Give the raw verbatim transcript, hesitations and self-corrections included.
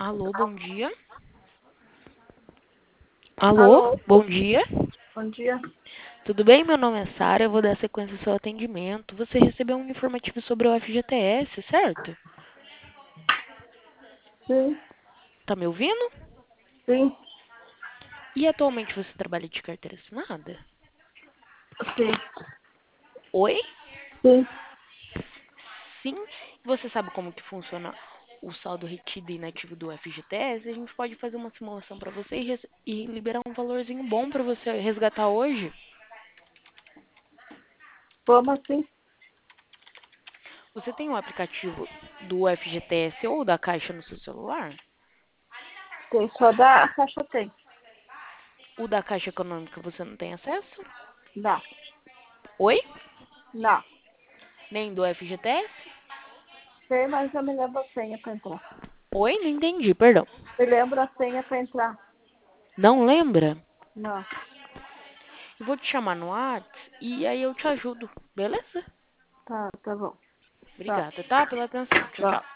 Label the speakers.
Speaker 1: Alô, bom dia. Alô,
Speaker 2: Alô,
Speaker 1: bom dia.
Speaker 2: bom dia.
Speaker 1: Tudo bem? Meu nome é Sara, eu vou dar sequência ao seu atendimento. Você recebeu um informativo sobre o F G T S, certo?
Speaker 2: Sim,
Speaker 1: Tá me ouvindo?
Speaker 2: sim,
Speaker 1: E atualmente você trabalha de carteira assinada?
Speaker 2: sim,
Speaker 1: Oi?
Speaker 2: sim.
Speaker 1: Sim. Você sabe como que funciona o saldo retido e inativo do F G T S? A gente pode fazer uma simulação para você e, res- e liberar um valorzinho bom para você resgatar hoje.
Speaker 2: Como assim?
Speaker 1: Você tem o aplicativo do F G T S ou da Caixa no seu celular?
Speaker 2: Tem só da a caixa tem.
Speaker 1: O da Caixa Econômica você não tem acesso?
Speaker 2: Não,
Speaker 1: Oi?
Speaker 2: não.
Speaker 1: Nem do F G T S?
Speaker 2: Sei, mas eu me lembro a senha pra entrar.
Speaker 1: Oi? Não entendi, perdão.
Speaker 2: Me lembro a senha pra entrar.
Speaker 1: Não lembra?
Speaker 2: Não.
Speaker 1: Eu vou te chamar no WhatsApp e aí eu te ajudo, beleza?
Speaker 2: Tá, tá bom. Tá,
Speaker 1: Obrigada, tá? Pela atenção. Tchau,
Speaker 2: tá.
Speaker 1: tchau.